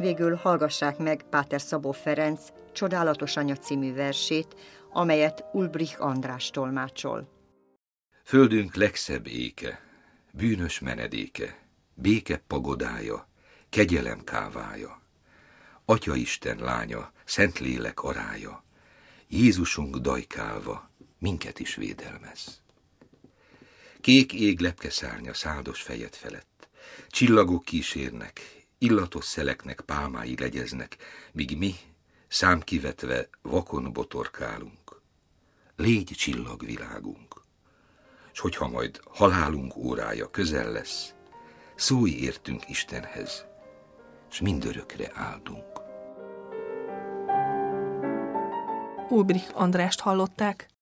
végül hallgassák meg Páter Szabó Ferenc Csodálatos Anya című versét, amelyet Ulbrich András tolmácsol. Földünk legszebb éke, bűnös menedéke, béke pagodája, kegyelem kávája, Atyaisten lánya, Szentlélek arája, Jézusunk dajkálva minket is védelmez. Kék ég lepkeszárnya száldos fejed felett, csillagok kísérnek, illatos szeleknek pálmái legyeznek, míg mi, számkivetve, vakon botorkálunk. Légy csillagvilágunk, s hogyha majd halálunk órája közel lesz, szólj értünk Istenhez, s mindörökre áldunk. Ulbrich Andrást hallották.